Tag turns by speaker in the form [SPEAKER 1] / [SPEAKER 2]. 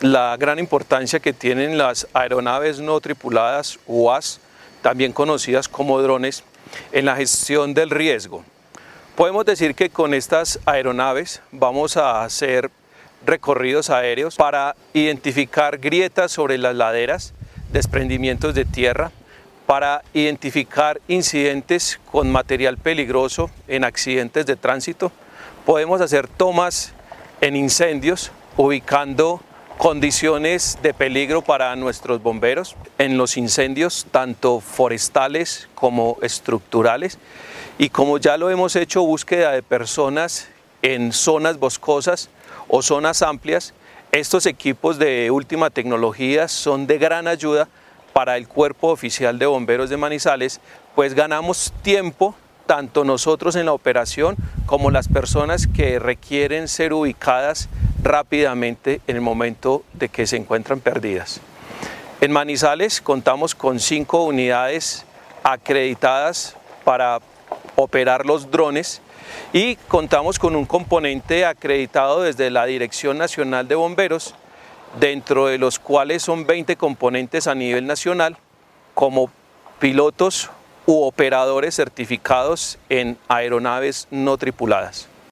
[SPEAKER 1] la gran importancia que tienen las aeronaves no tripuladas, UAS, también conocidas como drones, en la gestión del riesgo. Podemos decir que con estas aeronaves vamos a hacer recorridos aéreos para identificar grietas sobre las laderas, desprendimientos de tierra, para identificar incidentes con material peligroso en accidentes de tránsito. Podemos hacer tomas en incendios, ubicando condiciones de peligro para nuestros bomberos en los incendios, tanto forestales como estructurales. Y como ya lo hemos hecho, búsqueda de personas en zonas boscosas o zonas amplias. Estos equipos de última tecnología son de gran ayuda para el Cuerpo Oficial de Bomberos de Manizales, pues ganamos tiempo tanto nosotros en la operación como las personas que requieren ser ubicadas rápidamente en el momento de que se encuentran perdidas. En Manizales contamos con 5 unidades acreditadas para operar los drones y contamos con un componente acreditado desde la Dirección Nacional de Bomberos, dentro de los cuales son 20 componentes a nivel nacional como pilotos u operadores certificados en aeronaves no tripuladas.